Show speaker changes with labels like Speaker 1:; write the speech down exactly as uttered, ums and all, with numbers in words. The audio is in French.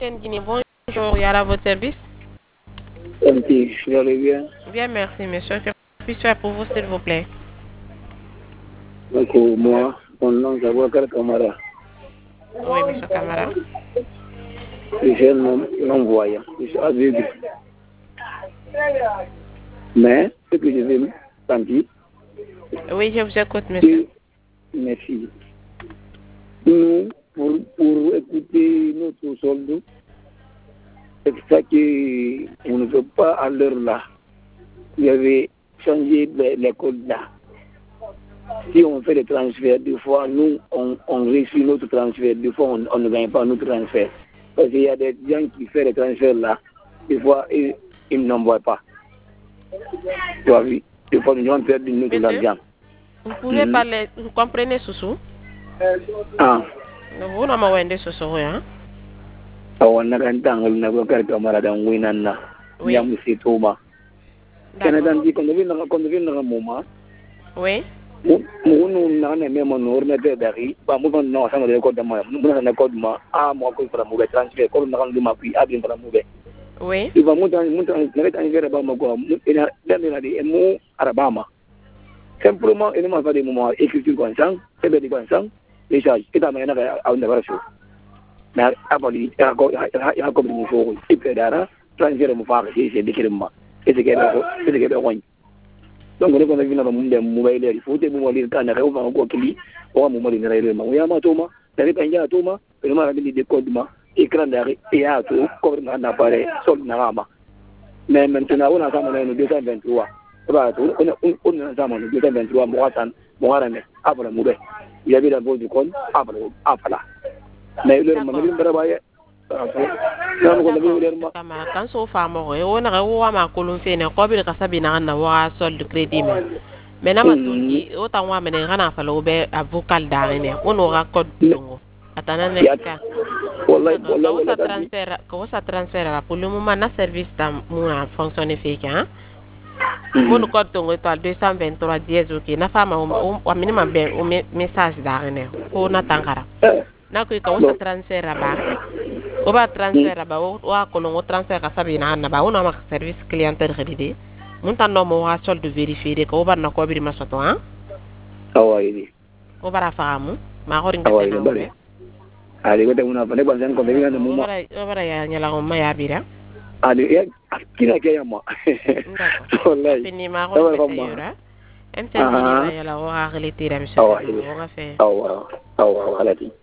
Speaker 1: Guinée, bonjour, il y a à votre service.
Speaker 2: M T, vous allez bien?
Speaker 1: Bien, merci, monsieur. Que puis-je faire pour vous, s'il vous plaît?
Speaker 2: Donc, moi, mon nom c'est Abouakar Kamara.
Speaker 1: Oui, monsieur Camara.
Speaker 2: Je suis un non-voyant, je suis aveugle. Mais, ce que je veux sentir,
Speaker 1: Oui, je vous écoute, monsieur.
Speaker 2: merci. Nous, pour, pour écouter notre solde, c'est ça qu'on ne peut pas à l'heure là. Il y avait changé l'école là. Si on fait des transferts, des fois, nous, on, on réussit notre transfert. Des fois, on, on ne gagne pas notre transfert. Parce qu'il y a des gens qui font des transferts là. Des fois, ils, ils n'envoient pas. Tu vois, oui. Des fois, nous avons perdu notre argent.
Speaker 1: Vous pouvez mm-hmm. parler, vous comprenez, Soussou?
Speaker 2: Ah.
Speaker 1: Vous n'avez pas de Soussou, hein?
Speaker 2: On a un temps, on a un camarade en Winana. Oui. On a Thomas. Canada dit qu'on devient un moment.
Speaker 1: Oui.
Speaker 2: Nous n'avons même un ordinateur d'arrêt. Nous n'avons pas de code de main. Nous n'avons pas de code de main. Ah, moi, je vais vous transférer. Comme nous avons ma puis, abîme pour la
Speaker 1: oui.
Speaker 2: Il va monter un transfert à Bama. Il a des mots à Bama. Simplement, il ne m'a pas de moments écriture constant, c'est bien constant, les charges. Et à maintenant, à une version. Mais à part il y a comme une chose. Et puis, là, transfert mon frère, c'est des kilomètres. Et c'est que c'est que loin. Donc, on est connu dans le monde des mobile, il faut des mobiles quand on va encore qu'il ou un mobile dans le monde. Il y a un Thomas, il y a un Thomas, il y a des codes, écran d'arrêt, et à tout, comme un appareil, sol narama. Mais maintenant, on a ça en deux cent vingt-trois. On a ça en deux cent vingt-trois, moi, moi, après le mauvais. Il y avait la voix du compte, après, après là. Mais le moment où il travaille,
Speaker 1: kan so famo e wona ga wa ma kolon fene ko bi ka sabi na na wa sol de crédit mais na matuki o ta wa mene kana fa lo be avocat dare ne ono ga code dongo atana ne ka
Speaker 2: wallahi
Speaker 1: wallahi sa transfert ko sa transfert la pour le moment na service tam mo na fonctionner fait hein mon code dongo étoile deux cent vingt-trois dièse OK na fama o minimum ben o message dare ne ko na tangara na ko ka sa transfert ba o ba transfert ba o wa ko no transfert ka sabi na na ba o no ma service clientèle crédit mun tan no mo wa solde vérifier ko ba na ko bi ma soto hein
Speaker 2: awai
Speaker 1: o bara faamu ma ko ringa tena o
Speaker 2: ali ko tena fa ne ba zan ko be ngana mo
Speaker 1: o bara ya nyala ko ma ya bira
Speaker 2: ali ya kina ke ya mo wallahi
Speaker 1: fini ma ko be yura em tan ni ya la o ha relité ram so o ga fe
Speaker 2: awa awa halati